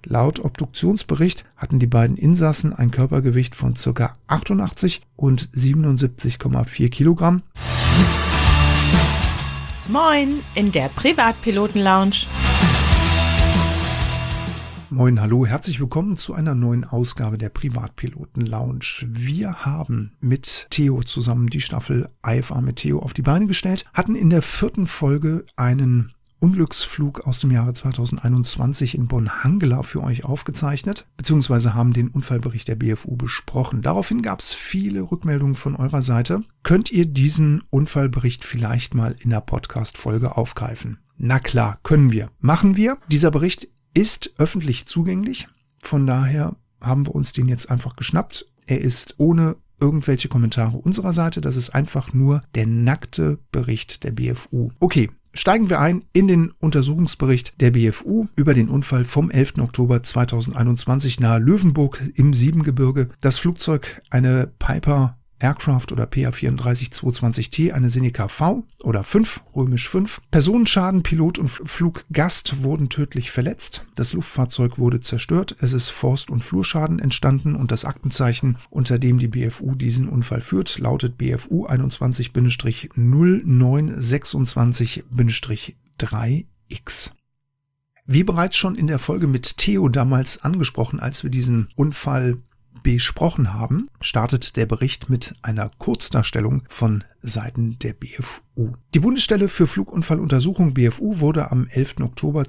Laut Obduktionsbericht hatten die beiden Insassen ein Körpergewicht von ca. 88 und 77,4 Kilogramm. Moin in der Privatpiloten-Lounge. Moin, hallo, herzlich willkommen zu einer neuen Ausgabe der Privatpiloten-Lounge. Wir haben mit Theo zusammen die Staffel IFA mit Theo auf die Beine gestellt, hatten in der 4. Folge einen Unglücksflug aus dem Jahre 2021 in Bonn-Hangela für euch aufgezeichnet, beziehungsweise haben den Unfallbericht der BFU besprochen. Daraufhin gab es viele Rückmeldungen von eurer Seite. Könnt ihr diesen Unfallbericht vielleicht mal in der Podcast-Folge aufgreifen? Na klar, können wir. Machen wir. Dieser Bericht ist öffentlich zugänglich. Von daher haben wir uns den jetzt einfach geschnappt. Er ist ohne irgendwelche Kommentare unserer Seite. Das ist einfach nur der nackte Bericht der BFU. Okay. Steigen wir ein in den Untersuchungsbericht der BFU über den Unfall vom 11. Oktober 2021 nahe Löwenburg im Siebengebirge. Das Flugzeug, eine Piper Aircraft oder PA-34-220T, eine Seneca V oder 5, römisch 5. Personenschaden, Pilot und Fluggast wurden tödlich verletzt. Das Luftfahrzeug wurde zerstört. Es ist Forst- und Flurschaden entstanden und das Aktenzeichen, unter dem die BFU diesen Unfall führt, lautet BFU 21-0926-3X. Wie bereits schon in der Folge mit Theo damals angesprochen, als wir diesen Unfall besprochen haben, startet der Bericht mit einer Kurzdarstellung von Seiten der BFU. Die Bundesstelle für Flugunfalluntersuchung BFU wurde am 11. Oktober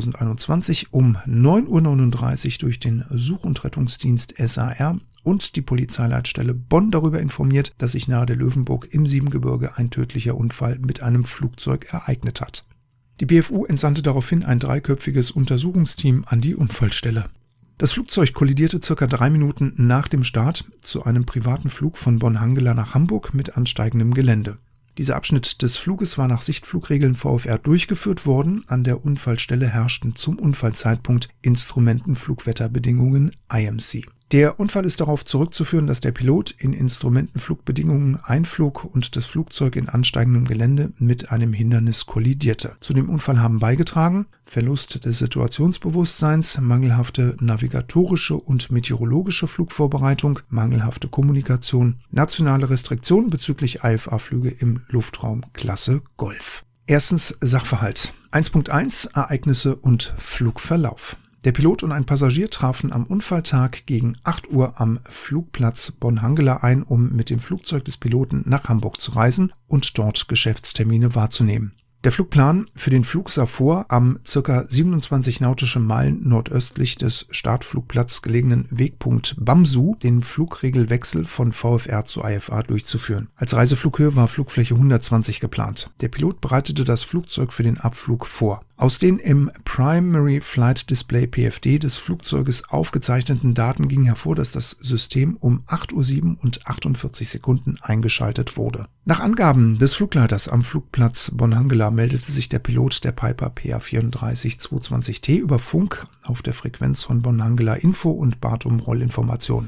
2021 um 9:39 Uhr durch den Such- und Rettungsdienst SAR und die Polizeileitstelle Bonn darüber informiert, dass sich nahe der Löwenburg im Siebengebirge ein tödlicher Unfall mit einem Flugzeug ereignet hat. Die BFU entsandte daraufhin ein 3-köpfiges Untersuchungsteam an die Unfallstelle. Das Flugzeug kollidierte ca. 3 Minuten nach dem Start zu einem privaten Flug von Bonn-Hangela nach Hamburg mit ansteigendem Gelände. Dieser Abschnitt des Fluges war nach Sichtflugregeln VfR durchgeführt worden. An der Unfallstelle herrschten zum Unfallzeitpunkt Instrumentenflugwetterbedingungen IMC. Der Unfall ist darauf zurückzuführen, dass der Pilot in Instrumentenflugbedingungen einflog und das Flugzeug in ansteigendem Gelände mit einem Hindernis kollidierte. Zu dem Unfall haben beigetragen Verlust des Situationsbewusstseins, mangelhafte navigatorische und meteorologische Flugvorbereitung, mangelhafte Kommunikation, nationale Restriktionen bezüglich IFA-Flüge im Luftraum Klasse Golf. Erstens Sachverhalt. 1.1 Ereignisse und Flugverlauf. Der Pilot und ein Passagier trafen am Unfalltag gegen 8 Uhr am Flugplatz Bonn-Hangela ein, um mit dem Flugzeug des Piloten nach Hamburg zu reisen und dort Geschäftstermine wahrzunehmen. Der Flugplan für den Flug sah vor, am ca. 27 nautische Meilen nordöstlich des Startflugplatz gelegenen Wegpunkt Bamsu den Flugregelwechsel von VFR zu IFA durchzuführen. Als Reiseflughöhe war Flugfläche 120 geplant. Der Pilot bereitete das Flugzeug für den Abflug vor. Aus den im Primary Flight Display PFD des Flugzeuges aufgezeichneten Daten ging hervor, dass das System um 8:07 und 48 Sekunden eingeschaltet wurde. Nach Angaben des Flugleiters am Flugplatz Bonn-Hangela meldete sich der Pilot der Piper PA-34-220T über Funk auf der Frequenz von Bonn-Hangela Info und bat um Rollinformationen.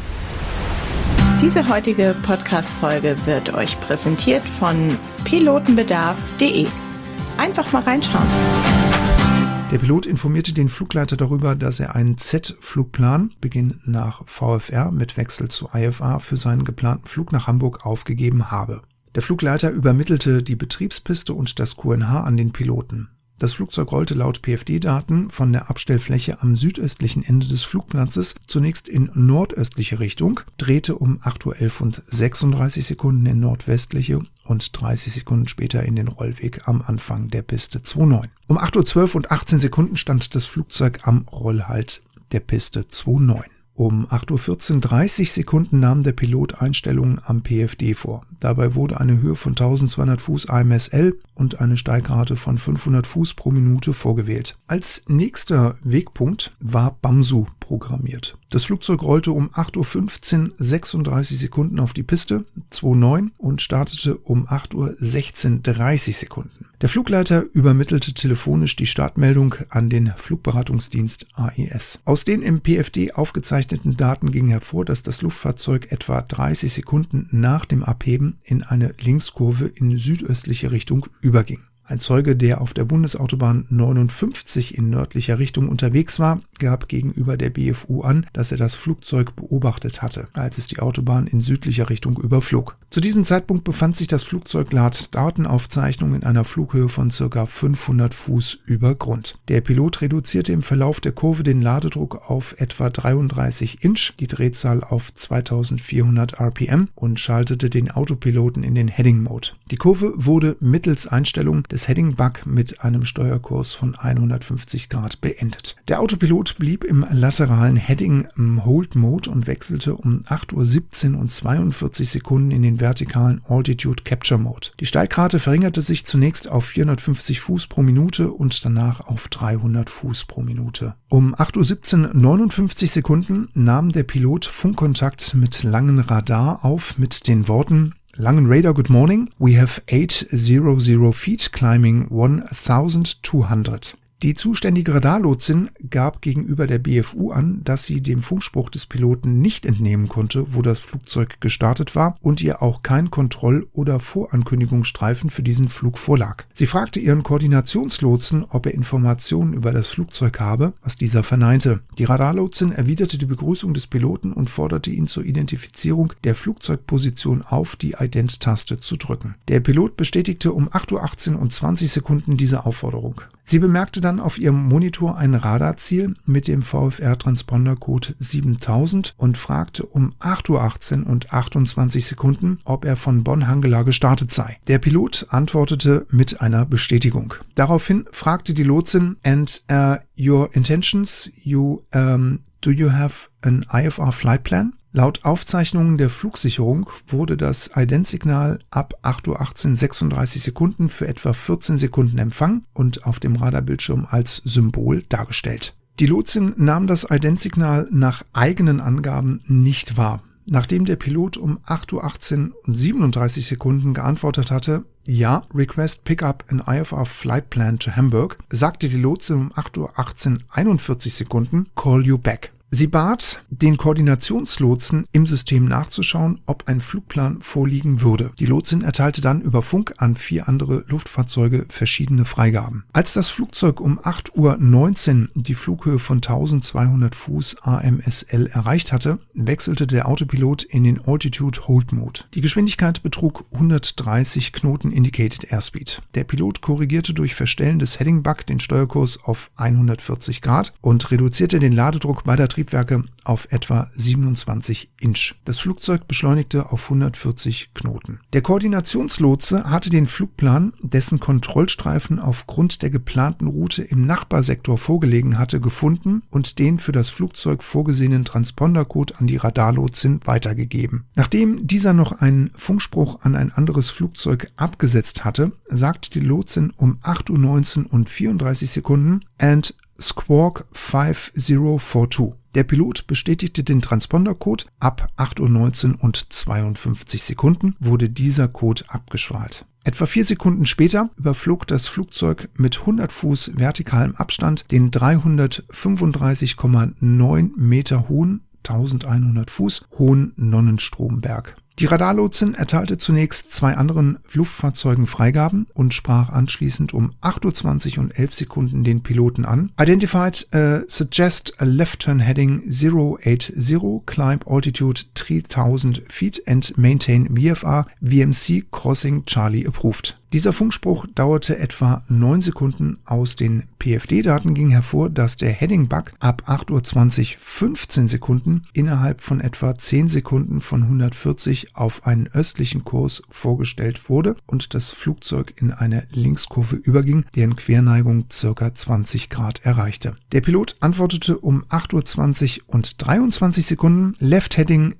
Diese heutige Podcast-Folge wird euch präsentiert von pilotenbedarf.de. Einfach mal reinschauen. Der Pilot informierte den Flugleiter darüber, dass er einen Z-Flugplan, Beginn nach VFR mit Wechsel zu IFA, für seinen geplanten Flug nach Hamburg aufgegeben habe. Der Flugleiter übermittelte die Betriebspiste und das QNH an den Piloten. Das Flugzeug rollte laut PFD-Daten von der Abstellfläche am südöstlichen Ende des Flugplatzes zunächst in nordöstliche Richtung, drehte um 8:11 und 36 Sekunden in nordwestliche und 30 Sekunden später in den Rollweg am Anfang der Piste 29. Um 8:12 und 18 Sekunden stand das Flugzeug am Rollhalt der Piste 29. Um 8:14 30 Sekunden nahm der Pilot Einstellungen am PFD vor. Dabei wurde eine Höhe von 1200 Fuß AMSL und eine Steigrate von 500 Fuß pro Minute vorgewählt. Als nächster Wegpunkt war Bamsu programmiert. Das Flugzeug rollte um 8:15 36 Sekunden auf die Piste 29 und startete um 8:16 30 Sekunden. Der Flugleiter übermittelte telefonisch die Startmeldung an den Flugberatungsdienst AES. Aus den im PFD aufgezeichneten Daten ging hervor, dass das Luftfahrzeug etwa 30 Sekunden nach dem Abheben in eine Linkskurve in südöstliche Richtung überging. Ein Zeuge, der auf der Bundesautobahn 59 in nördlicher Richtung unterwegs war, gab gegenüber der BFU an, dass er das Flugzeug beobachtet hatte, als es die Autobahn in südlicher Richtung überflog. Zu diesem Zeitpunkt befand sich das Flugzeug laut Datenaufzeichnung in einer Flughöhe von ca. 500 Fuß über Grund. Der Pilot reduzierte im Verlauf der Kurve den Ladedruck auf etwa 33 Inch, die Drehzahl auf 2400 RPM und schaltete den Autopiloten in den Heading Mode. Die Kurve wurde mittels Einstellung des Heading Bug mit einem Steuerkurs von 150 Grad beendet. Der Autopilot blieb im lateralen Heading Hold Mode und wechselte um 8:17 und 42 Sekunden in den vertikalen Altitude Capture Mode. Die Steigrate verringerte sich zunächst auf 450 Fuß pro Minute und danach auf 300 Fuß pro Minute. Um 8:17 59 Sekunden nahm der Pilot Funkkontakt mit Langen Radar auf mit den Worten: Langen Radar, good morning. We have 800 feet climbing 1200. Die zuständige Radarlotsin gab gegenüber der BFU an, dass sie dem Funkspruch des Piloten nicht entnehmen konnte, wo das Flugzeug gestartet war und ihr auch kein Kontroll- oder Vorankündigungsstreifen für diesen Flug vorlag. Sie fragte ihren Koordinationslotsen, ob er Informationen über das Flugzeug habe, was dieser verneinte. Die Radarlotsin erwiderte die Begrüßung des Piloten und forderte ihn zur Identifizierung der Flugzeugposition auf, die Ident-Taste zu drücken. Der Pilot bestätigte um 8:18 und 20 Sekunden diese Aufforderung. Sie bemerkte dann auf ihrem Monitor ein Radarziel mit dem VFR-Transponder-Code 7000 und fragte um 8:18 und 28 Sekunden, ob er von Bonn-Hangela gestartet sei. Der Pilot antwortete mit einer Bestätigung. Daraufhin fragte die Lotsin: "And your intentions, do you have an IFR flight plan?" Laut Aufzeichnungen der Flugsicherung wurde das Ident-Signal ab 8:18 36 Sekunden für etwa 14 Sekunden empfangen und auf dem Radarbildschirm als Symbol dargestellt. Die Lotsin nahm das Ident-Signal nach eigenen Angaben nicht wahr. Nachdem der Pilot um 8:18 und 37 Sekunden geantwortet hatte: "Ja, request pick up an IFR flight plan to Hamburg", sagte die Lotsin um 8:18 41 Sekunden: "Call you back." Sie bat den Koordinationslotsen im System nachzuschauen, ob ein Flugplan vorliegen würde. Die Lotsin erteilte dann über Funk an 4 andere Luftfahrzeuge verschiedene Freigaben. Als das Flugzeug um 8:19 Uhr die Flughöhe von 1200 Fuß AMSL erreicht hatte, wechselte der Autopilot in den Altitude Hold Mode. Die Geschwindigkeit betrug 130 Knoten Indicated Airspeed. Der Pilot korrigierte durch Verstellen des Heading Bug den Steuerkurs auf 140 Grad und reduzierte den Ladedruck beider Triebwerke auf etwa 27 Inch. Das Flugzeug beschleunigte auf 140 Knoten. Der Koordinationslotse hatte den Flugplan, dessen Kontrollstreifen aufgrund der geplanten Route im Nachbarsektor vorgelegen hatte, gefunden und den für das Flugzeug vorgesehenen Transpondercode an die Radarlotsin weitergegeben. Nachdem dieser noch einen Funkspruch an ein anderes Flugzeug abgesetzt hatte, sagte die Lotsin um 8:19 und 34 Sekunden: "And Squawk 5042. Der Pilot bestätigte den Transpondercode. Ab 8:19 und 52 Sekunden wurde dieser Code abgestrahlt. Etwa 4 Sekunden später überflog das Flugzeug mit 100 Fuß vertikalem Abstand den 335,9 Meter hohen, 1100 Fuß hohen Nonnenstromberg. Die Radarlotsin erteilte zunächst 2 anderen Luftfahrzeugen Freigaben und sprach anschließend um 8:20 und 11 Sekunden den Piloten an. Identified, suggest a left turn heading 080, climb altitude 3000 feet and maintain VFR VMC crossing Charlie approved. Dieser Funkspruch dauerte etwa 9 Sekunden. Aus den PFD-Daten ging hervor, dass der Heading-Bug ab 8:20 15 Sekunden innerhalb von etwa 10 Sekunden von 140 auf einen östlichen Kurs vorgestellt wurde und das Flugzeug in eine Linkskurve überging, deren Querneigung ca. 20 Grad erreichte. Der Pilot antwortete um 8:20 und 23 Sekunden: Left Heading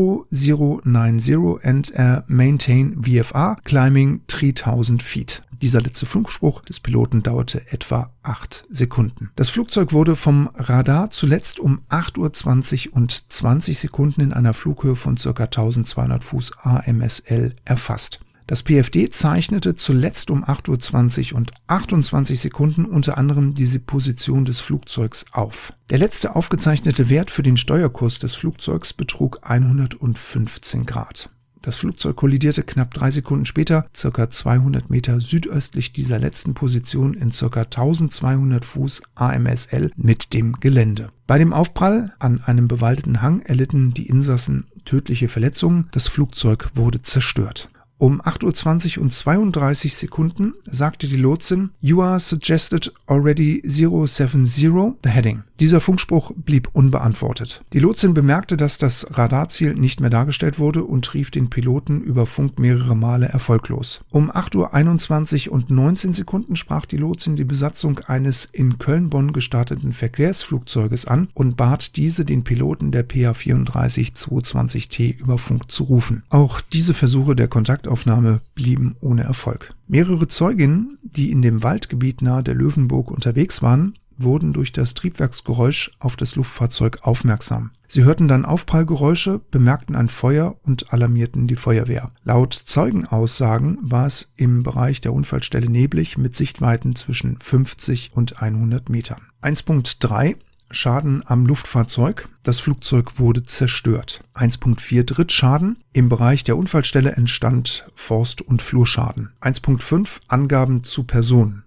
0090 and maintain VFR climbing 3000 feet. Dieser letzte Funkspruch des Piloten dauerte etwa 8 Sekunden. Das Flugzeug wurde vom Radar zuletzt um 8:20 und 20 Sekunden in einer Flughöhe von ca. 1200 Fuß AMSL erfasst. Das PFD zeichnete zuletzt um 8:20 und 28 Sekunden unter anderem diese Position des Flugzeugs auf. Der letzte aufgezeichnete Wert für den Steuerkurs des Flugzeugs betrug 115 Grad. Das Flugzeug kollidierte knapp 3 Sekunden später, ca. 200 Meter südöstlich dieser letzten Position in ca. 1200 Fuß AMSL mit dem Gelände. Bei dem Aufprall an einem bewaldeten Hang erlitten die Insassen tödliche Verletzungen. Das Flugzeug wurde zerstört. Um 8:20 Uhr und 32 Sekunden sagte die Lotsin: "You are suggested already 070, the heading." Dieser Funkspruch blieb unbeantwortet. Die Lotsin bemerkte, dass das Radarziel nicht mehr dargestellt wurde und rief den Piloten über Funk mehrere Male erfolglos. Um 8:21 Uhr und 19 Sekunden sprach die Lotsin die Besatzung eines in Köln-Bonn gestarteten Verkehrsflugzeuges an und bat diese, den Piloten der PA-34 220T über Funk zu rufen. Auch diese Versuche der Kontaktaufnahme blieben ohne Erfolg. Mehrere Zeuginnen, die in dem Waldgebiet nahe der Löwenburg unterwegs waren, wurden durch das Triebwerksgeräusch auf das Luftfahrzeug aufmerksam. Sie hörten dann Aufprallgeräusche, bemerkten ein Feuer und alarmierten die Feuerwehr. Laut Zeugenaussagen war es im Bereich der Unfallstelle neblig mit Sichtweiten zwischen 50 und 100 Metern. 1.3 Schaden am Luftfahrzeug. Das Flugzeug wurde zerstört. 1.4 Drittschaden. Im Bereich der Unfallstelle entstand Forst- und Flurschaden. 1.5 Angaben zu Personen.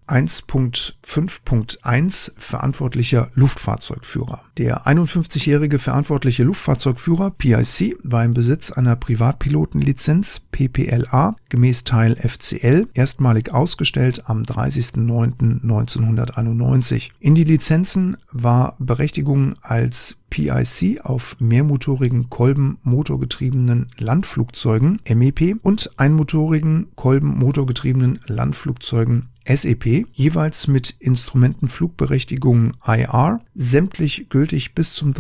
1.5.1 Verantwortlicher Luftfahrzeugführer. Der 51-jährige verantwortliche Luftfahrzeugführer PIC war im Besitz einer Privatpilotenlizenz PPLA gemäß Teil FCL, erstmalig ausgestellt am 30.09.1991. In die Lizenzen war Berechtigung als PIC auf mehrmotorigen kolbenmotorgetriebenen Landflugzeugen MEP und einmotorigen kolbenmotorgetriebenen Landflugzeugen SEP, jeweils mit Instrumentenflugberechtigung IR, sämtlich gültig bis zum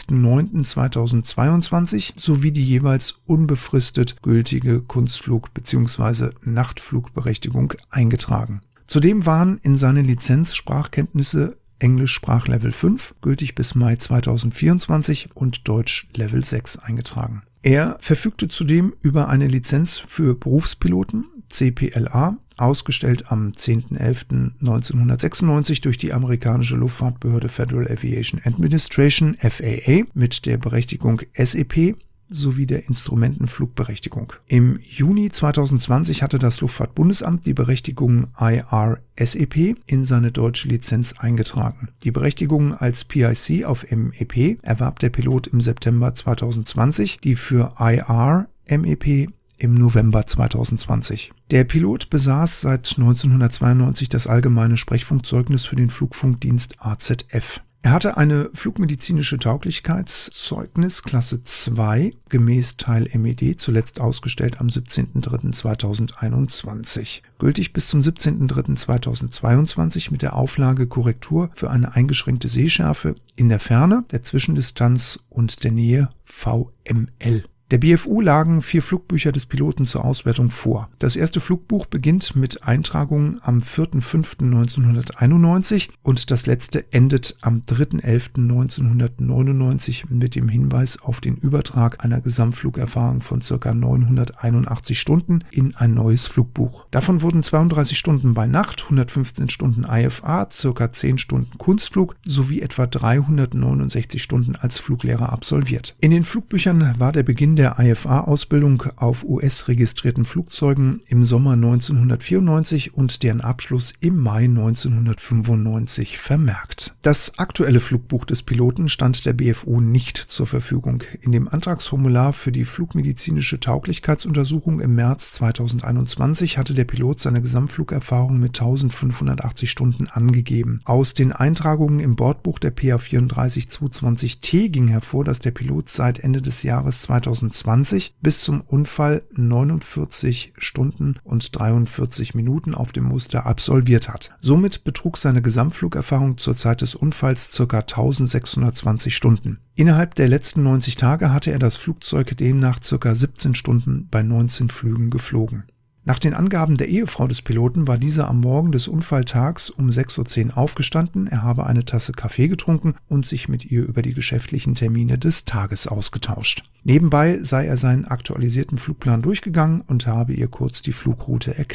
30.09.2022 sowie die jeweils unbefristet gültige Kunstflug- bzw. Nachtflugberechtigung eingetragen. Zudem waren in seine Lizenz Sprachkenntnisse Englisch Sprachlevel 5, gültig bis Mai 2024 und Deutsch Level 6 eingetragen. Er verfügte zudem über eine Lizenz für Berufspiloten, CPLA, ausgestellt am 10.11.1996 durch die amerikanische Luftfahrtbehörde Federal Aviation Administration, FAA, mit der Berechtigung SEP sowie der Instrumentenflugberechtigung. Im Juni 2020 hatte das Luftfahrtbundesamt die Berechtigung IR-SEP in seine deutsche Lizenz eingetragen. Die Berechtigung als PIC auf MEP erwarb der Pilot im September 2020, die für IR-MEP im November 2020. Der Pilot besaß seit 1992 das allgemeine Sprechfunkzeugnis für den Flugfunkdienst AZF. Er hatte eine flugmedizinische Tauglichkeitszeugnis Klasse 2 gemäß Teil MED, zuletzt ausgestellt am 17.03.2021. Gültig bis zum 17.03.2022 mit der Auflage Korrektur für eine eingeschränkte Sehschärfe in der Ferne, der Zwischendistanz und der Nähe VML. Der BFU lagen 4 Flugbücher des Piloten zur Auswertung vor. Das erste Flugbuch beginnt mit Eintragungen am 4.05.1991 und das letzte endet am 3.11.1999 mit dem Hinweis auf den Übertrag einer Gesamtflugerfahrung von ca. 981 Stunden in ein neues Flugbuch. Davon wurden 32 Stunden bei Nacht, 115 Stunden IFA, ca. 10 Stunden Kunstflug sowie etwa 369 Stunden als Fluglehrer absolviert. In den Flugbüchern war der Beginn der IFA-Ausbildung auf US-registrierten Flugzeugen im Sommer 1994 und deren Abschluss im Mai 1995 vermerkt. Das aktuelle Flugbuch des Piloten stand der BFU nicht zur Verfügung. In dem Antragsformular für die flugmedizinische Tauglichkeitsuntersuchung im März 2021 hatte der Pilot seine Gesamtflugerfahrung mit 1580 Stunden angegeben. Aus den Eintragungen im Bordbuch der PA-34 220T ging hervor, dass der Pilot seit Ende des Jahres 2020 bis zum Unfall 49 Stunden und 43 Minuten auf dem Muster absolviert hat. Somit betrug seine Gesamtflugerfahrung zur Zeit des Unfalls ca. 1620 Stunden. Innerhalb der letzten 90 Tage hatte er das Flugzeug demnach ca. 17 Stunden bei 19 Flügen geflogen. Nach den Angaben der Ehefrau des Piloten war dieser am Morgen des Unfalltags um 6:10 Uhr aufgestanden, er habe eine Tasse Kaffee getrunken und sich mit ihr über die geschäftlichen Termine des Tages ausgetauscht. Nebenbei sei er seinen aktualisierten Flugplan durchgegangen und habe ihr kurz die Flugroute erklärt.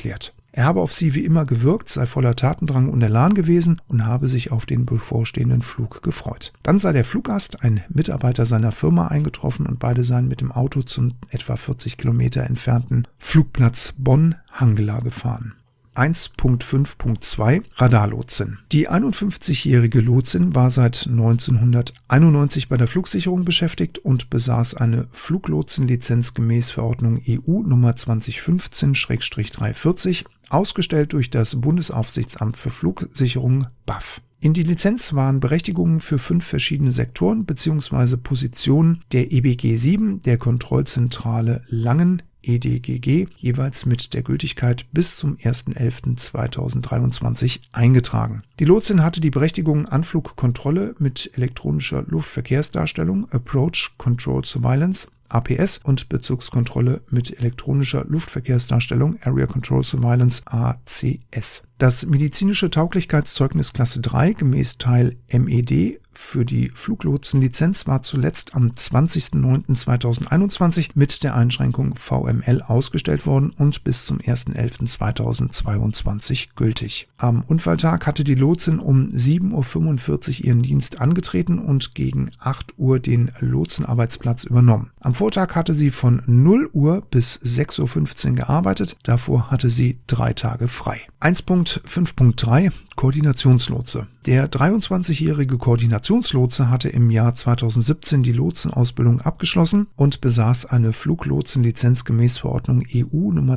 Er habe auf sie wie immer gewirkt, sei voller Tatendrang und Elan gewesen und habe sich auf den bevorstehenden Flug gefreut. Dann sei der Fluggast, ein Mitarbeiter seiner Firma, eingetroffen und beide seien mit dem Auto zum etwa 40 Kilometer entfernten Flugplatz Bonn-Hangela gefahren. 1.5.2 Radarlotsin. Die 51-jährige Lotsin war seit 1991 bei der Flugsicherung beschäftigt und besaß eine Fluglotsenlizenz gemäß Verordnung EU Nummer 2015/340, ausgestellt durch das Bundesaufsichtsamt für Flugsicherung BAF. In die Lizenz waren Berechtigungen für 5 verschiedene Sektoren bzw. Positionen der EBG 7, der Kontrollzentrale Langen EDGG, jeweils mit der Gültigkeit bis zum 01.11.2023 eingetragen. Die Lotsin hatte die Berechtigung Anflugkontrolle mit elektronischer Luftverkehrsdarstellung, Approach Control Surveillance, APS, und Bezugskontrolle mit elektronischer Luftverkehrsdarstellung, Area Control Surveillance, ACS. Das medizinische Tauglichkeitszeugnis Klasse 3 gemäß Teil MED für die Fluglotsenlizenz war zuletzt am 20.09.2021 mit der Einschränkung VML ausgestellt worden und bis zum 1.11.2022 gültig. Am Unfalltag hatte die Lotsin um 7.45 Uhr ihren Dienst angetreten und gegen 8 Uhr den Lotsenarbeitsplatz übernommen. Am Vortag hatte sie von 0 Uhr bis 6.15 Uhr gearbeitet, davor hatte sie 3 Tage frei. 1.5.3 Koordinationslotse. Der 23-jährige Koordinationslotse hatte im Jahr 2017 die Lotsenausbildung abgeschlossen und besaß eine Fluglotsenlizenz gemäß Verordnung EU Nummer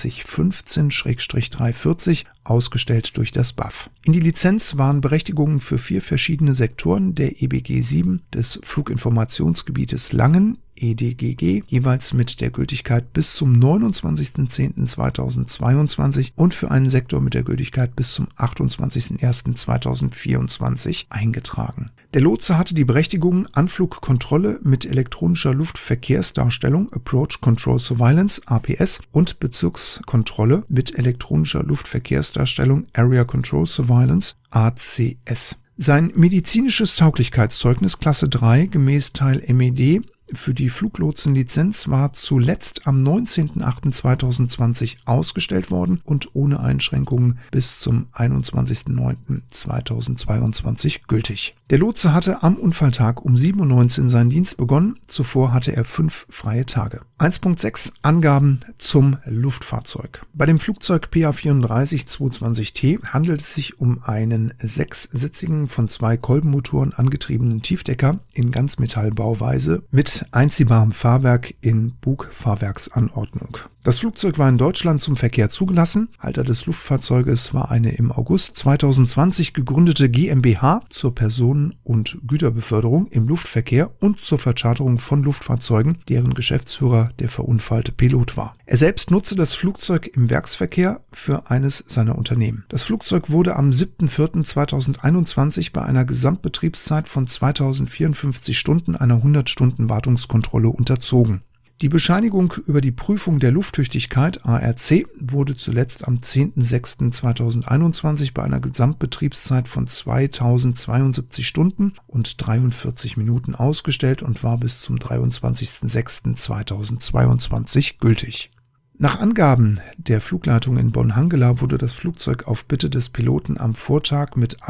2015/340, ausgestellt durch das BAF. In die Lizenz waren Berechtigungen für 4 verschiedene Sektoren der EBG 7 des Fluginformationsgebietes Langen EDGG, jeweils mit der Gültigkeit bis zum 29.10.2022 und für einen Sektor mit der Gültigkeit bis zum 28.01.2024 eingetragen. Der Lotse hatte die Berechtigung Anflugkontrolle mit elektronischer Luftverkehrsdarstellung, Approach Control Surveillance, APS, und Bezugskontrolle mit elektronischer Luftverkehrsdarstellung, Area Control Surveillance, ACS. Sein medizinisches Tauglichkeitszeugnis Klasse 3 gemäß Teil MED für die Fluglotsenlizenz war zuletzt am 19.08.2020 ausgestellt worden und ohne Einschränkungen bis zum 21.09.2022 gültig. Der Lotse hatte am Unfalltag um 7.19 Uhr seinen Dienst begonnen, zuvor hatte er 5 freie Tage. 1.6 Angaben zum Luftfahrzeug. Bei dem Flugzeug PA-34-220T handelt es sich um einen 6-sitzigen, von 2 Kolbenmotoren angetriebenen Tiefdecker in Ganzmetallbauweise mit einziehbarem Fahrwerk in Bugfahrwerksanordnung. Das Flugzeug war in Deutschland zum Verkehr zugelassen. Halter des Luftfahrzeuges war eine im August 2020 gegründete GmbH zur Personen- und Güterbeförderung im Luftverkehr und zur Vercharterung von Luftfahrzeugen, deren Geschäftsführer der verunfallte Pilot war. Er selbst nutzte das Flugzeug im Werksverkehr für eines seiner Unternehmen. Das Flugzeug wurde am 7.4.2021 bei einer Gesamtbetriebszeit von 2054 Stunden einer 100-Stunden-Wartungskontrolle unterzogen. Die Bescheinigung über die Prüfung der Lufttüchtigkeit ARC wurde zuletzt am 10.06.2021 bei einer Gesamtbetriebszeit von 2072 Stunden und 43 Minuten ausgestellt und war bis zum 23.06.2022 gültig. Nach Angaben der Flugleitung in Bonn-Hangela wurde das Flugzeug auf Bitte des Piloten am Vortag mit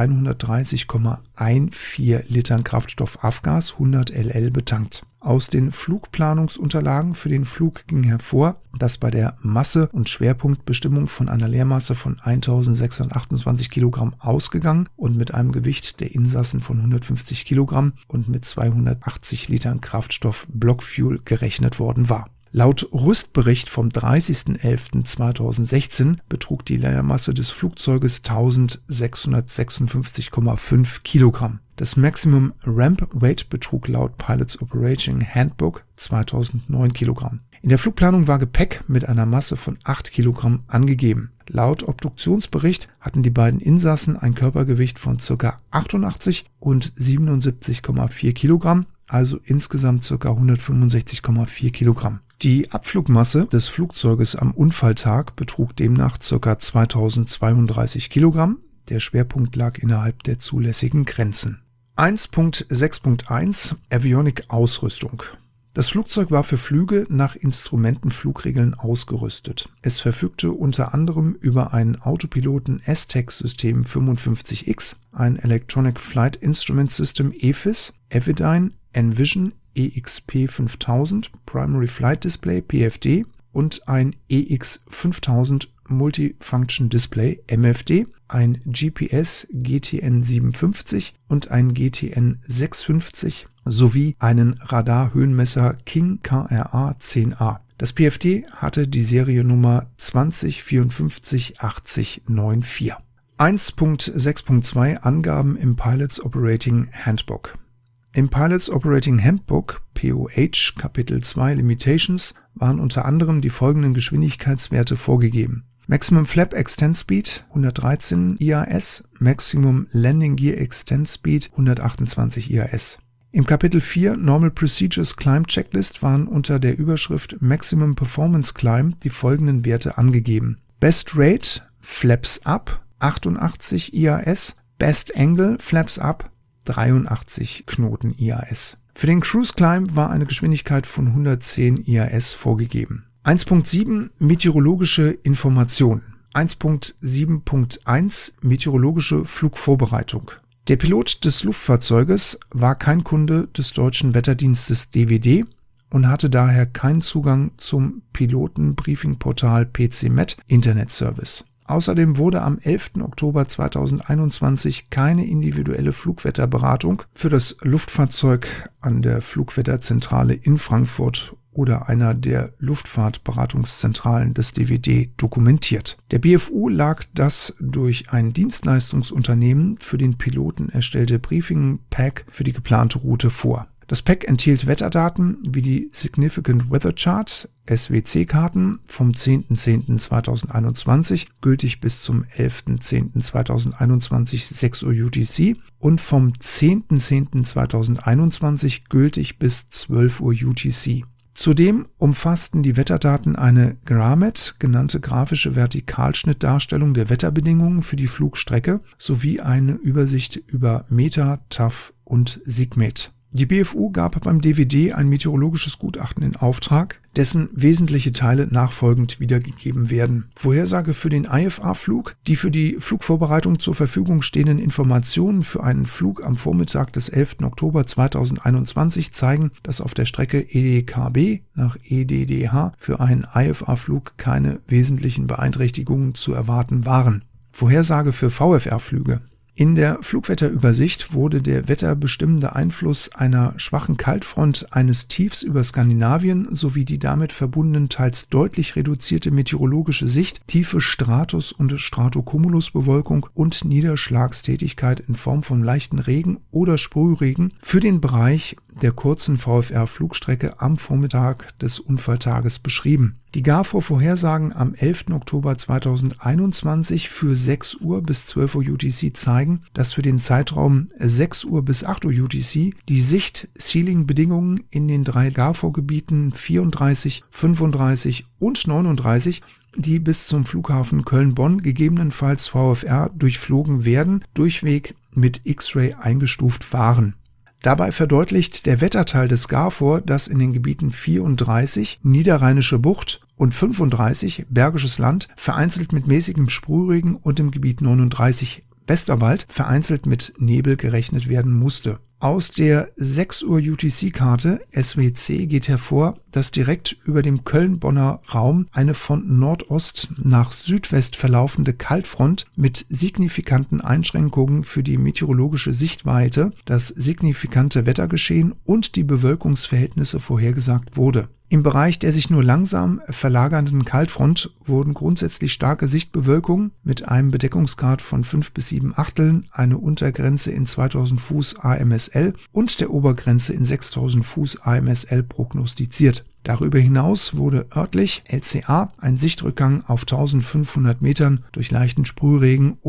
130,14 Litern Kraftstoff-Avgas 100 LL betankt. Aus den Flugplanungsunterlagen für den Flug ging hervor, dass bei der Masse- und Schwerpunktbestimmung von einer Leermasse von 1.628 Kilogramm ausgegangen und mit einem Gewicht der Insassen von 150 Kilogramm und mit 280 Litern Kraftstoff Blockfuel gerechnet worden war. Laut Rüstbericht vom 30.11.2016 betrug die Leermasse des Flugzeuges 1656,5 Kilogramm. Das Maximum Ramp Weight betrug laut Pilots Operating Handbook 2009 Kilogramm. In der Flugplanung war Gepäck mit einer Masse von 8 Kilogramm angegeben. Laut Obduktionsbericht hatten die beiden Insassen ein Körpergewicht von ca. 88 und 77,4 Kilogramm, also insgesamt ca. 165,4 Kilogramm. Die Abflugmasse des Flugzeuges am Unfalltag betrug demnach ca. 2032 Kilogramm. Der Schwerpunkt lag innerhalb der zulässigen Grenzen. 1.6.1 Avionic-Ausrüstung. Das Flugzeug war für Flüge nach Instrumentenflugregeln ausgerüstet. Es verfügte unter anderem über ein Autopiloten STEC-System 55X, ein Electronic Flight Instrument System EFIS, Evidyne, Envision, EXP 5000, Primary Flight Display PFD und ein EX5000 Multifunction Display MFD, ein GPS GTN 57 und ein GTN 650 sowie einen Radarhöhenmesser King KRA 10A. Das PFD hatte die Seriennummer 20548094. 1.6.2 Angaben im Pilots Operating Handbook. Im Pilots Operating Handbook POH Kapitel 2 Limitations waren unter anderem die folgenden Geschwindigkeitswerte vorgegeben: Maximum Flap Extend Speed 113 IAS, Maximum Landing Gear Extend Speed 128 IAS. Im Kapitel 4 Normal Procedures Climb Checklist waren unter der Überschrift Maximum Performance Climb die folgenden Werte angegeben: Best Rate Flaps Up 88 IAS, Best Angle Flaps Up 83 Knoten IAS. Für den Cruise Climb war eine Geschwindigkeit von 110 IAS vorgegeben. 1.7 Meteorologische Information. 1.7.1 Meteorologische Flugvorbereitung. Der Pilot des Luftfahrzeuges war kein Kunde des deutschen Wetterdienstes DWD und hatte daher keinen Zugang zum Pilotenbriefingportal PCMet Internetservice. Außerdem wurde am 11. Oktober 2021 keine individuelle Flugwetterberatung für das Luftfahrzeug an der Flugwetterzentrale in Frankfurt oder einer der Luftfahrtberatungszentralen des DWD dokumentiert. Der BFU lag das durch ein Dienstleistungsunternehmen für den Piloten erstellte Briefing-Pack für die geplante Route vor. Das Pack enthielt Wetterdaten wie die Significant Weather Chart, SWC-Karten vom 10.10.2021, gültig bis zum 11.10.2021, 6 Uhr UTC und vom 10.10.2021, gültig bis 12 Uhr UTC. Zudem umfassten die Wetterdaten eine GRAMET, genannte grafische Vertikalschnittdarstellung der Wetterbedingungen für die Flugstrecke, sowie eine Übersicht über META, TAF und SIGMET. Die BFU gab beim DWD ein meteorologisches Gutachten in Auftrag, dessen wesentliche Teile nachfolgend wiedergegeben werden. Vorhersage für den IFA-Flug: Die für die Flugvorbereitung zur Verfügung stehenden Informationen für einen Flug am Vormittag des 11. Oktober 2021 zeigen, dass auf der Strecke EDKB nach EDDH für einen IFA-Flug keine wesentlichen Beeinträchtigungen zu erwarten waren. Vorhersage für VFR-Flüge: In der Flugwetterübersicht wurde der wetterbestimmende Einfluss einer schwachen Kaltfront, eines Tiefs über Skandinavien sowie die damit verbundenen teils deutlich reduzierte meteorologische Sicht, tiefe Stratus- und Stratocumulusbewölkung und Niederschlagstätigkeit in Form von leichten Regen oder Sprühregen für den Bereich der kurzen VFR-Flugstrecke am Vormittag des Unfalltages beschrieben. Die GAFO-Vorhersagen am 11. Oktober 2021 für 6 Uhr bis 12 Uhr UTC zeigen, dass für den Zeitraum 6 Uhr bis 8 Uhr UTC die Sicht-Ceiling-Bedingungen in den 3 GAFO-Gebieten 34, 35 und 39, die bis zum Flughafen Köln-Bonn gegebenenfalls VFR durchflogen werden, durchweg mit X-Ray eingestuft waren. Dabei verdeutlicht der Wetterteil des GAFOR, dass in den Gebieten 34 Niederrheinische Bucht und 35 Bergisches Land vereinzelt mit mäßigem Sprühregen und im Gebiet 39 Westerwald vereinzelt mit Nebel gerechnet werden musste. Aus der 6 Uhr UTC-Karte SWC geht hervor, dass direkt über dem Köln-Bonner Raum eine von Nordost nach Südwest verlaufende Kaltfront mit signifikanten Einschränkungen für die meteorologische Sichtweite, das signifikante Wettergeschehen und die Bewölkungsverhältnisse vorhergesagt wurde. Im Bereich der sich nur langsam verlagernden Kaltfront wurden grundsätzlich starke Sichtbewölkungen mit einem Bedeckungsgrad von 5 bis 7 Achteln, eine Untergrenze in 2000 Fuß AMSL und der Obergrenze in 6000 Fuß AMSL prognostiziert. Darüber hinaus wurde örtlich LCA ein Sichtrückgang auf 1500 Metern durch leichten Sprühregen und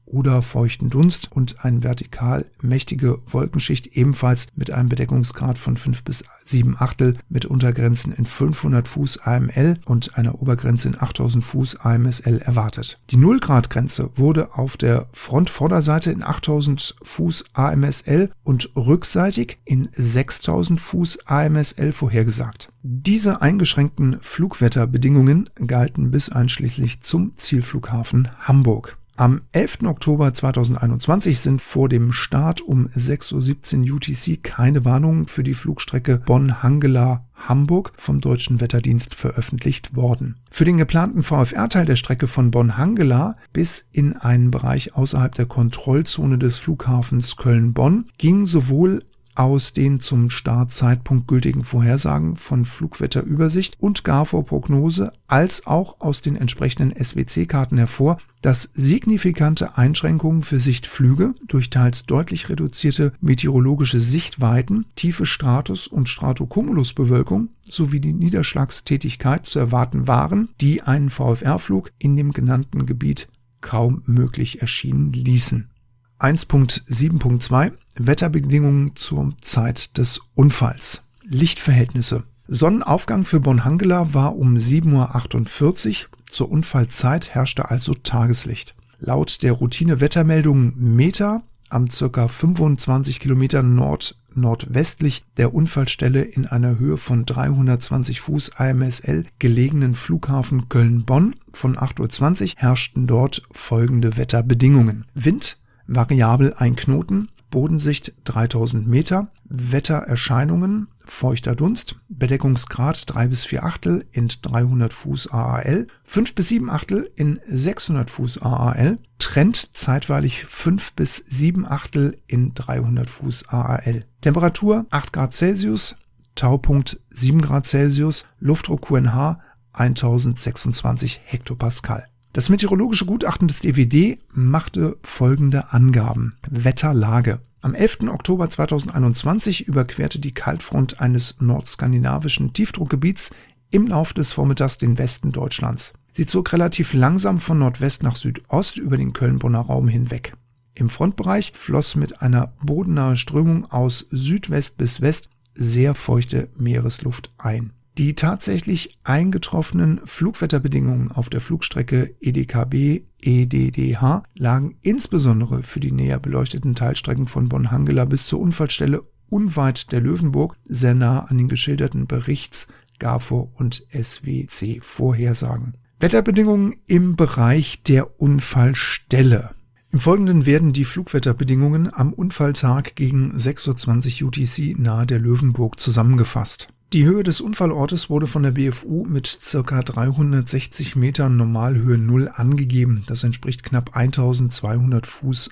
oder feuchten Dunst und eine vertikal mächtige Wolkenschicht, ebenfalls mit einem Bedeckungsgrad von 5 bis 7 Achtel mit Untergrenzen in 500 Fuß AML und einer Obergrenze in 8000 Fuß AMSL erwartet. Die 0-Grad-Grenze wurde auf der Frontvorderseite in 8000 Fuß AMSL und rückseitig in 6000 Fuß AMSL vorhergesagt. Diese eingeschränkten Flugwetterbedingungen galten bis einschließlich zum Zielflughafen Hamburg. Am 11. Oktober 2021 sind vor dem Start um 6:17 Uhr UTC keine Warnungen für die Flugstrecke Bonn-Hangela-Hamburg vom Deutschen Wetterdienst veröffentlicht worden. Für den geplanten VFR-Teil der Strecke von Bonn-Hangela bis in einen Bereich außerhalb der Kontrollzone des Flughafens Köln-Bonn ging sowohl aus den zum Startzeitpunkt gültigen Vorhersagen von Flugwetterübersicht und GAFO-Prognose als auch aus den entsprechenden SWC-Karten hervor, dass signifikante Einschränkungen für Sichtflüge durch teils deutlich reduzierte meteorologische Sichtweiten, tiefe Stratus- und Stratocumulusbewölkung sowie die Niederschlagstätigkeit zu erwarten waren, die einen VFR-Flug in dem genannten Gebiet kaum möglich erschienen ließen. 1.7.2 Wetterbedingungen zur Zeit des Unfalls. Lichtverhältnisse. Sonnenaufgang für Bonn-Hangela war um 7:48 Uhr. Zur Unfallzeit herrschte also Tageslicht. Laut der Routine-Wettermeldung META am ca. 25 Kilometer nordwestlich der Unfallstelle in einer Höhe von 320 Fuß AMSL gelegenen Flughafen Köln-Bonn von 8:20 Uhr herrschten dort folgende Wetterbedingungen. Wind variabel 1 Knoten, Bodensicht 3000 Meter, Wettererscheinungen, feuchter Dunst, Bedeckungsgrad 3 bis 4 Achtel in 300 Fuß AAL, 5 bis 7 Achtel in 600 Fuß AAL, Trend zeitweilig 5 bis 7 Achtel in 300 Fuß AAL. Temperatur 8 Grad Celsius, Taupunkt 7 Grad Celsius, Luftdruck QNH 1026 Hektopascal. Das meteorologische Gutachten des DWD machte folgende Angaben. Wetterlage. Am 11. Oktober 2021 überquerte die Kaltfront eines nordskandinavischen Tiefdruckgebiets im Lauf des Vormittags den Westen Deutschlands. Sie zog relativ langsam von Nordwest nach Südost über den Köln-Bonner Raum hinweg. Im Frontbereich floss mit einer bodennahen Strömung aus Südwest bis West sehr feuchte Meeresluft ein. Die tatsächlich eingetroffenen Flugwetterbedingungen auf der Flugstrecke EDKB-EDDH lagen insbesondere für die näher beleuchteten Teilstrecken von Bonn-Hangela bis zur Unfallstelle unweit der Löwenburg sehr nah an den geschilderten Berichts GAFO und SWC Vorhersagen. Wetterbedingungen im Bereich der Unfallstelle. Im Folgenden werden die Flugwetterbedingungen am Unfalltag gegen 6:20 Uhr UTC nahe der Löwenburg zusammengefasst. Die Höhe des Unfallortes wurde von der BFU mit ca. 360 Metern Normalhöhe 0 angegeben. Das entspricht knapp 1200 Fuß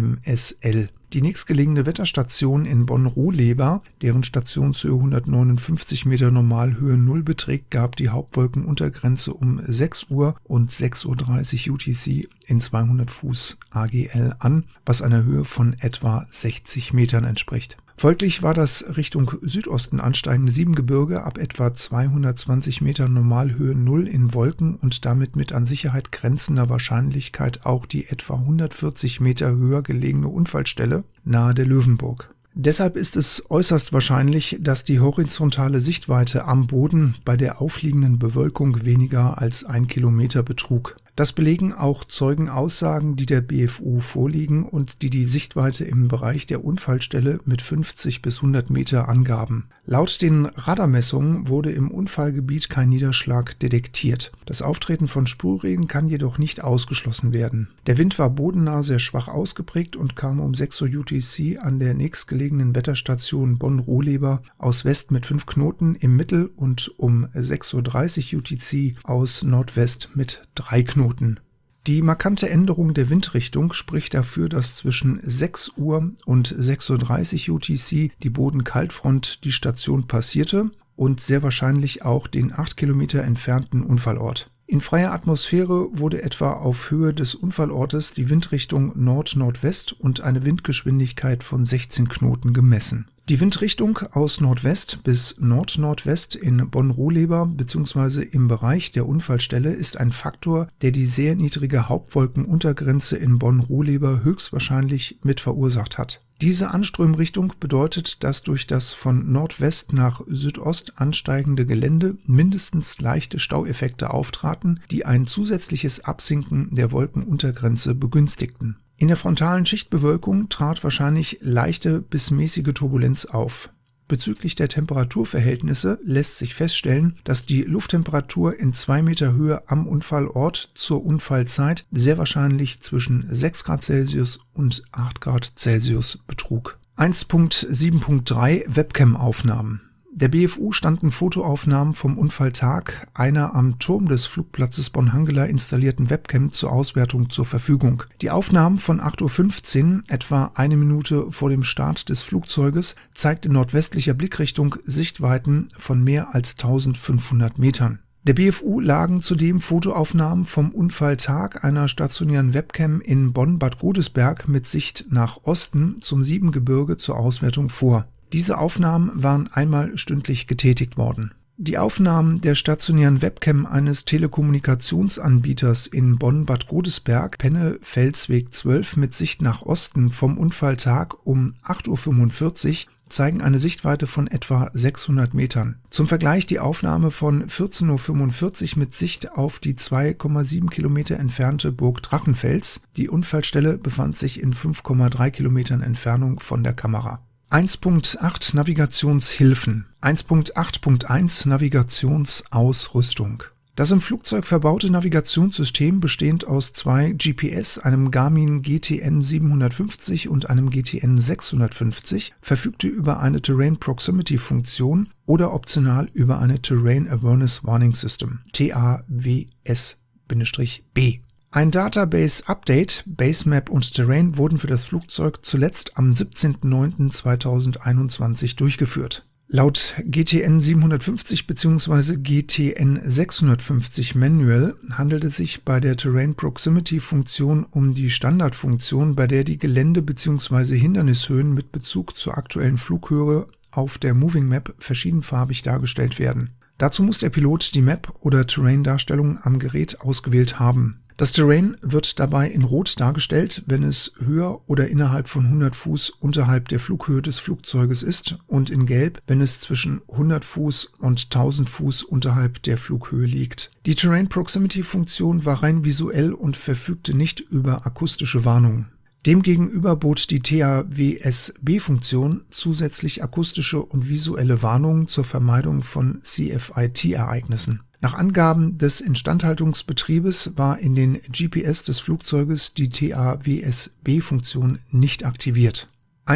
AMSL. Die nächstgelegene Wetterstation in Bonn-Rohleba, deren Stationshöhe 159 Meter Normalhöhe 0 beträgt, gab die Hauptwolkenuntergrenze um 6 Uhr und 6:30 Uhr UTC in 200 Fuß AGL an, was einer Höhe von etwa 60 Metern entspricht. Folglich war das Richtung Südosten ansteigende Siebengebirge ab etwa 220 Meter Normalhöhe 0 in Wolken und damit mit an Sicherheit grenzender Wahrscheinlichkeit auch die etwa 140 Meter höher gelegene Unfallstelle nahe der Löwenburg. Deshalb ist es äußerst wahrscheinlich, dass die horizontale Sichtweite am Boden bei der aufliegenden Bewölkung weniger als 1 Kilometer betrug. Das belegen auch Zeugenaussagen, die der BFU vorliegen und die die Sichtweite im Bereich der Unfallstelle mit 50 bis 100 Meter angaben. Laut den Radarmessungen wurde im Unfallgebiet kein Niederschlag detektiert. Das Auftreten von Sprühregen kann jedoch nicht ausgeschlossen werden. Der Wind war bodennah sehr schwach ausgeprägt und kam um 6 Uhr UTC an der nächstgelegenen Wetterstation Bonn-Rohleba aus West mit 5 Knoten im Mittel und um 6:30 Uhr UTC aus Nordwest mit 3 Knoten. Die markante Änderung der Windrichtung spricht dafür, dass zwischen 6 Uhr und 6:30 Uhr UTC die Bodenkaltfront die Station passierte und sehr wahrscheinlich auch den 8 Kilometer entfernten Unfallort. In freier Atmosphäre wurde etwa auf Höhe des Unfallortes die Windrichtung Nord-Nordwest und eine Windgeschwindigkeit von 16 Knoten gemessen. Die Windrichtung aus Nordwest bis Nord-Nordwest in Bonn-Rohleba bzw. im Bereich der Unfallstelle ist ein Faktor, der die sehr niedrige Hauptwolkenuntergrenze in Bonn-Rohleba höchstwahrscheinlich mit verursacht hat. Diese Anströmrichtung bedeutet, dass durch das von Nordwest nach Südost ansteigende Gelände mindestens leichte Staueffekte auftraten, die ein zusätzliches Absinken der Wolkenuntergrenze begünstigten. In der frontalen Schichtbewölkung trat wahrscheinlich leichte bis mäßige Turbulenz auf. Bezüglich der Temperaturverhältnisse lässt sich feststellen, dass die Lufttemperatur in 2 Meter Höhe am Unfallort zur Unfallzeit sehr wahrscheinlich zwischen 6 Grad Celsius und 8 Grad Celsius betrug. 1.7.3 Webcam-Aufnahmen. Der BFU standen Fotoaufnahmen vom Unfalltag einer am Turm des Flugplatzes Bonn-Hangela installierten Webcam zur Auswertung zur Verfügung. Die Aufnahmen von 8:15 Uhr, etwa eine Minute vor dem Start des Flugzeuges, zeigt in nordwestlicher Blickrichtung Sichtweiten von mehr als 1500 Metern. Der BFU lagen zudem Fotoaufnahmen vom Unfalltag einer stationären Webcam in Bonn-Bad Godesberg mit Sicht nach Osten zum Siebengebirge zur Auswertung vor. Diese Aufnahmen waren einmal stündlich getätigt worden. Die Aufnahmen der stationären Webcam eines Telekommunikationsanbieters in Bonn-Bad Godesberg, Penne-Felsweg 12 mit Sicht nach Osten vom Unfalltag um 8:45 Uhr zeigen eine Sichtweite von etwa 600 Metern. Zum Vergleich die Aufnahme von 14:45 Uhr mit Sicht auf die 2,7 Kilometer entfernte Burg Drachenfels. Die Unfallstelle befand sich in 5,3 Kilometern Entfernung von der Kamera. 1.8 Navigationshilfen. 1.8.1 Navigationsausrüstung. Das im Flugzeug verbaute Navigationssystem, bestehend aus 2 GPS, einem Garmin GTN 750 und einem GTN 650, verfügte über eine Terrain Proximity Funktion oder optional über eine Terrain Awareness Warning System, TAWS-B. Ein Database-Update, Basemap und Terrain wurden für das Flugzeug zuletzt am 17.09.2021 durchgeführt. Laut GTN 750 bzw. GTN 650 Manual handelt es sich bei der Terrain Proximity Funktion um die Standardfunktion, bei der die Gelände- bzw. Hindernishöhen mit Bezug zur aktuellen Flughöhe auf der Moving Map verschiedenfarbig dargestellt werden. Dazu muss der Pilot die Map- oder Terrain-Darstellung am Gerät ausgewählt haben. Das Terrain wird dabei in Rot dargestellt, wenn es höher oder innerhalb von 100 Fuß unterhalb der Flughöhe des Flugzeuges ist, und in Gelb, wenn es zwischen 100 Fuß und 1000 Fuß unterhalb der Flughöhe liegt. Die Terrain Proximity Funktion war rein visuell und verfügte nicht über akustische Warnungen. Demgegenüber bot die TAWS-B-Funktion zusätzlich akustische und visuelle Warnungen zur Vermeidung von CFIT-Ereignissen. Nach Angaben des Instandhaltungsbetriebes war in den GPS des Flugzeuges die TAWS-B-Funktion nicht aktiviert.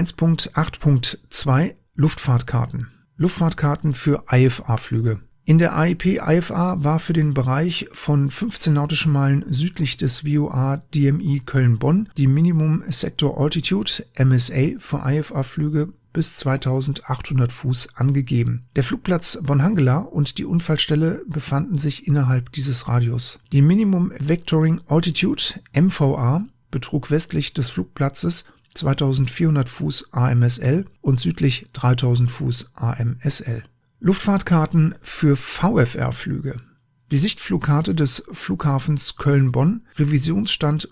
1.8.2 Luftfahrtkarten. Luftfahrtkarten für IFA-Flüge. In der AIP-IFA war für den Bereich von 15 nautischen Meilen südlich des VOA DMI Köln-Bonn die Minimum Sector Altitude MSA für IFA-Flüge bis 2800 Fuß angegeben. Der Flugplatz Bonn-Hangela und die Unfallstelle befanden sich innerhalb dieses Radius. Die Minimum Vectoring Altitude MVA betrug westlich des Flugplatzes 2400 Fuß AMSL und südlich 3000 Fuß AMSL. Luftfahrtkarten für VFR-Flüge. Die Sichtflugkarte des Flughafens Köln-Bonn, Revisionsstand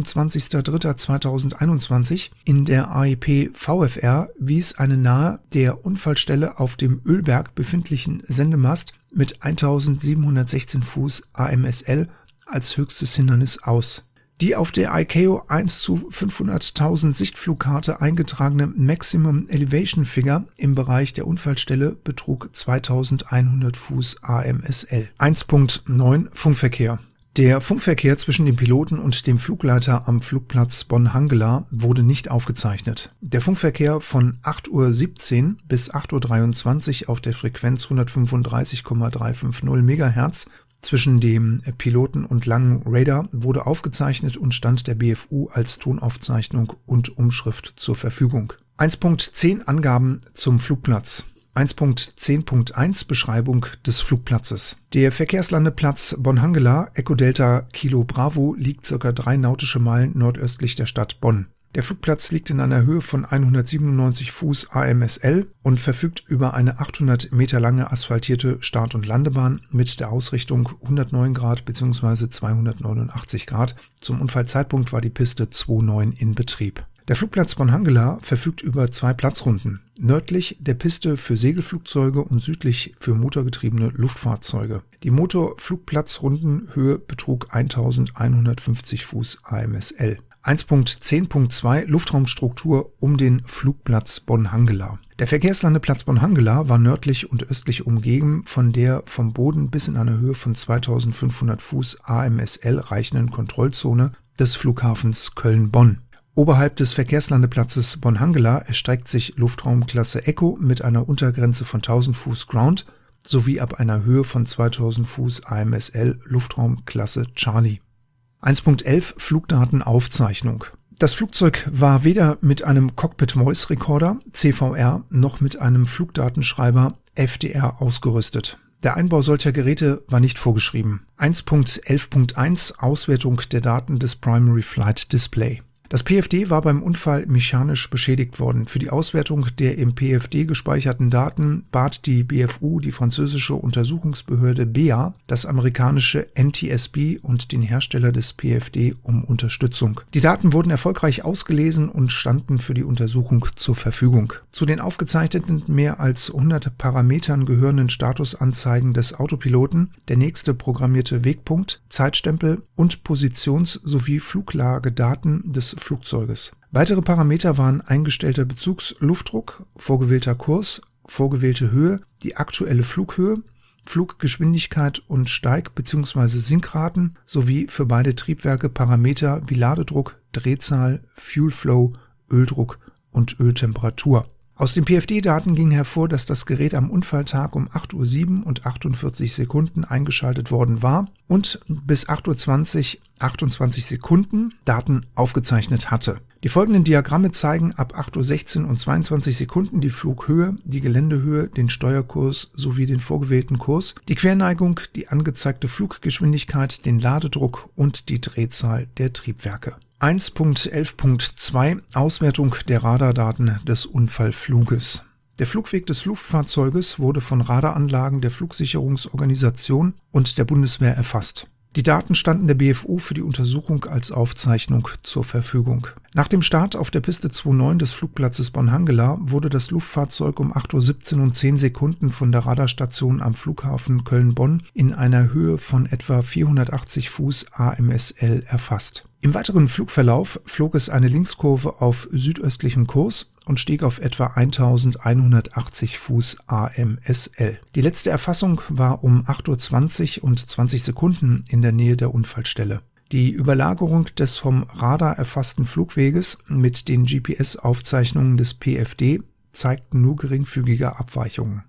25.03.2021, in der AIP VFR wies eine nahe der Unfallstelle auf dem Ölberg befindlichen Sendemast mit 1716 Fuß AMSL als höchstes Hindernis aus. Die auf der ICAO 1:500.000 Sichtflugkarte eingetragene Maximum Elevation Figure im Bereich der Unfallstelle betrug 2100 Fuß AMSL. 1.9 Funkverkehr. Der Funkverkehr zwischen dem Piloten und dem Flugleiter am Flugplatz Bonn-Hangela wurde nicht aufgezeichnet. Der Funkverkehr von 8:17 Uhr bis 8:23 Uhr auf der Frequenz 135,350 MHz zwischen dem Piloten und langen Radar wurde aufgezeichnet und stand der BFU als Tonaufzeichnung und Umschrift zur Verfügung. 1.10 Angaben zum Flugplatz. 1.10.1 Beschreibung des Flugplatzes. Der Verkehrslandeplatz Bonn-Hangela, Echo Delta Kilo Bravo, liegt ca. 3 nautische Meilen nordöstlich der Stadt Bonn. Der Flugplatz liegt in einer Höhe von 197 Fuß AMSL und verfügt über eine 800 Meter lange asphaltierte Start- und Landebahn mit der Ausrichtung 109 Grad bzw. 289 Grad. Zum Unfallzeitpunkt war die Piste 2.9 in Betrieb. Der Flugplatz Bonn-Hangela verfügt über 2 Platzrunden, nördlich der Piste für Segelflugzeuge und südlich für motorgetriebene Luftfahrzeuge. Die Motorflugplatzrundenhöhe betrug 1150 Fuß AMSL. 1.10.2 Luftraumstruktur um den Flugplatz Bonn-Hangela. Der Verkehrslandeplatz Bonn-Hangela war nördlich und östlich umgeben von der vom Boden bis in eine Höhe von 2500 Fuß AMSL reichenden Kontrollzone des Flughafens Köln-Bonn. Oberhalb des Verkehrslandeplatzes Bonn-Hangela erstreckt sich Luftraumklasse Echo mit einer Untergrenze von 1000 Fuß Ground sowie ab einer Höhe von 2000 Fuß AMSL Luftraumklasse Charlie. 1.11 Flugdatenaufzeichnung. Das Flugzeug war weder mit einem Cockpit Voice Recorder CVR noch mit einem Flugdatenschreiber FDR ausgerüstet. Der Einbau solcher Geräte war nicht vorgeschrieben. 1.11.1 Auswertung der Daten des Primary Flight Display. Das PFD war beim Unfall mechanisch beschädigt worden. Für die Auswertung der im PFD gespeicherten Daten bat die BFU die französische Untersuchungsbehörde BEA, das amerikanische NTSB und den Hersteller des PFD um Unterstützung. Die Daten wurden erfolgreich ausgelesen und standen für die Untersuchung zur Verfügung. Zu den aufgezeichneten mehr als 100 Parametern gehörenden Statusanzeigen des Autopiloten, der nächste programmierte Wegpunkt, Zeitstempel und Positions- sowie Fluglagedaten des Flugzeuges. Weitere Parameter waren eingestellter Bezugsluftdruck, vorgewählter Kurs, vorgewählte Höhe, die aktuelle Flughöhe, Fluggeschwindigkeit und Steig- bzw. Sinkraten sowie für beide Triebwerke Parameter wie Ladedruck, Drehzahl, Fuel Flow, Öldruck und Öltemperatur. Aus den PFD-Daten ging hervor, dass das Gerät am Unfalltag um 8:07 und 48 Sekunden eingeschaltet worden war und bis 8:20 28 Sekunden Daten aufgezeichnet hatte. Die folgenden Diagramme zeigen ab 8:16 und 22 Sekunden die Flughöhe, die Geländehöhe, den Steuerkurs sowie den vorgewählten Kurs, die Querneigung, die angezeigte Fluggeschwindigkeit, den Ladedruck und die Drehzahl der Triebwerke. 1.11.2 Auswertung der Radardaten des Unfallfluges. Der Flugweg des Luftfahrzeuges wurde von Radaranlagen der Flugsicherungsorganisation und der Bundeswehr erfasst. Die Daten standen der BFU für die Untersuchung als Aufzeichnung zur Verfügung. Nach dem Start auf der Piste 2.9 des Flugplatzes Bonn-Hangela wurde das Luftfahrzeug um 8:17 und 10 Sekunden von der Radarstation am Flughafen Köln-Bonn in einer Höhe von etwa 480 Fuß AMSL erfasst. Im weiteren Flugverlauf flog es eine Linkskurve auf südöstlichem Kurs und stieg auf etwa 1180 Fuß AMSL. Die letzte Erfassung war um 8:20 und 20 Sekunden in der Nähe der Unfallstelle. Die Überlagerung des vom Radar erfassten Flugweges mit den GPS-Aufzeichnungen des PFD zeigten nur geringfügige Abweichungen.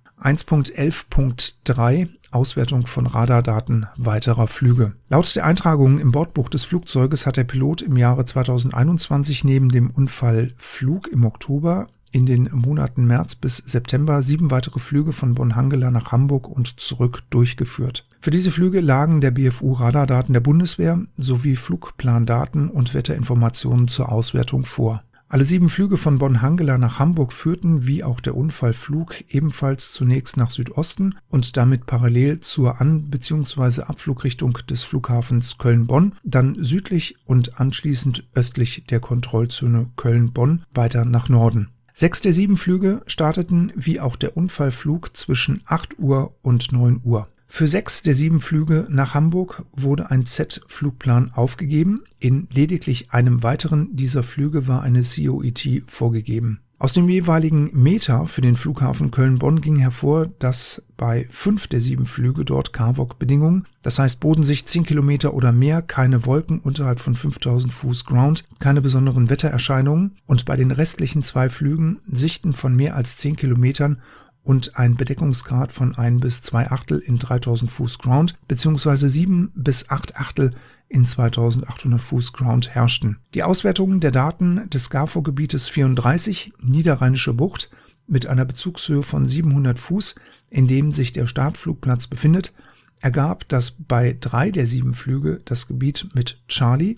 1.11.3 Auswertung von Radardaten weiterer Flüge. Laut der Eintragungen im Bordbuch des Flugzeuges hat der Pilot im Jahre 2021 neben dem Unfallflug im Oktober in den Monaten März bis September 7 weitere Flüge von Bonn-Hangela nach Hamburg und zurück durchgeführt. Für diese Flüge lagen der BFU Radardaten der Bundeswehr sowie Flugplandaten und Wetterinformationen zur Auswertung vor. Alle 7 Flüge von Bonn-Hangela nach Hamburg führten, wie auch der Unfallflug, ebenfalls zunächst nach Südosten und damit parallel zur An- bzw. Abflugrichtung des Flughafens Köln-Bonn, dann südlich und anschließend östlich der Kontrollzone Köln-Bonn weiter nach Norden. 6 der 7 Flüge starteten, wie auch der Unfallflug, zwischen 8 Uhr und 9 Uhr. Für 6 der 7 Flüge nach Hamburg wurde ein Z-Flugplan aufgegeben. In lediglich einem weiteren dieser Flüge war eine COET vorgegeben. Aus dem jeweiligen Meter für den Flughafen Köln-Bonn ging hervor, dass bei 5 der 7 Flüge dort CAVOC-Bedingungen, das heißt Bodensicht 10 Kilometer oder mehr, keine Wolken unterhalb von 5000 Fuß Ground, keine besonderen Wettererscheinungen und bei den restlichen 2 Flügen Sichten von mehr als 10 Kilometern und ein Bedeckungsgrad von 1 bis 2 Achtel in 3000 Fuß Ground bzw. 7 bis 8 Achtel in 2800 Fuß Ground herrschten. Die Auswertungen der Daten des GAFO-Gebietes 34 Niederrheinische Bucht mit einer Bezugshöhe von 700 Fuß, in dem sich der Startflugplatz befindet, ergab, dass bei 3 der 7 Flüge das Gebiet mit Charlie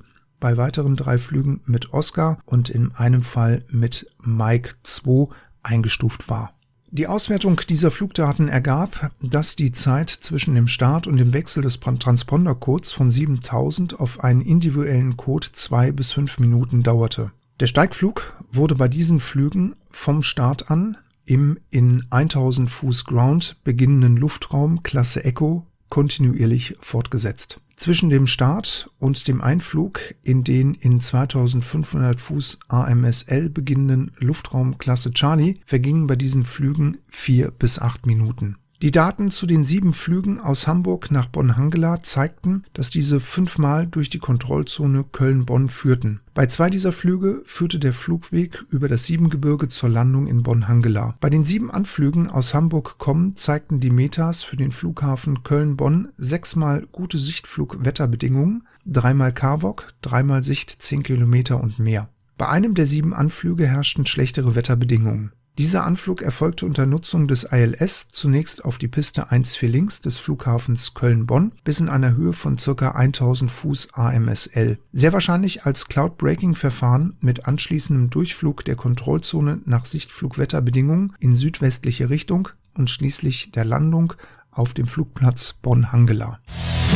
bei weiteren 3 Flügen mit Oscar und in einem Fall mit Mike 2 eingestuft war. Die Auswertung dieser Flugdaten ergab, dass die Zeit zwischen dem Start und dem Wechsel des Transpondercodes von 7000 auf einen individuellen Code 2 bis 5 Minuten dauerte. Der Steigflug wurde bei diesen Flügen vom Start an im in 1000 Fuß Ground beginnenden Luftraum Klasse Echo kontinuierlich fortgesetzt. Zwischen dem Start und dem Einflug in den in 2500 Fuß AMSL beginnenden Luftraum Klasse Charlie vergingen bei diesen Flügen 4 bis 8 Minuten. Die Daten zu den 7 Flügen aus Hamburg nach Bonn-Hangela zeigten, dass diese 5-mal durch die Kontrollzone Köln-Bonn führten. Bei 2 dieser Flüge führte der Flugweg über das Siebengebirge zur Landung in Bonn-Hangela. Bei den 7 Anflügen aus Hamburg kommend zeigten die Metas für den Flughafen Köln-Bonn 6-mal gute Sichtflugwetterbedingungen, 3-mal CAVOC, 3-mal Sicht 10 Kilometer und mehr. Bei einem der 7 Anflüge herrschten schlechtere Wetterbedingungen. Dieser Anflug erfolgte unter Nutzung des ILS zunächst auf die Piste 14 links des Flughafens Köln-Bonn bis in einer Höhe von ca. 1000 Fuß AMSL. Sehr wahrscheinlich als Cloud-Breaking-Verfahren mit anschließendem Durchflug der Kontrollzone nach Sichtflugwetterbedingungen in südwestliche Richtung und schließlich der Landung auf dem Flugplatz Bonn-Hangela.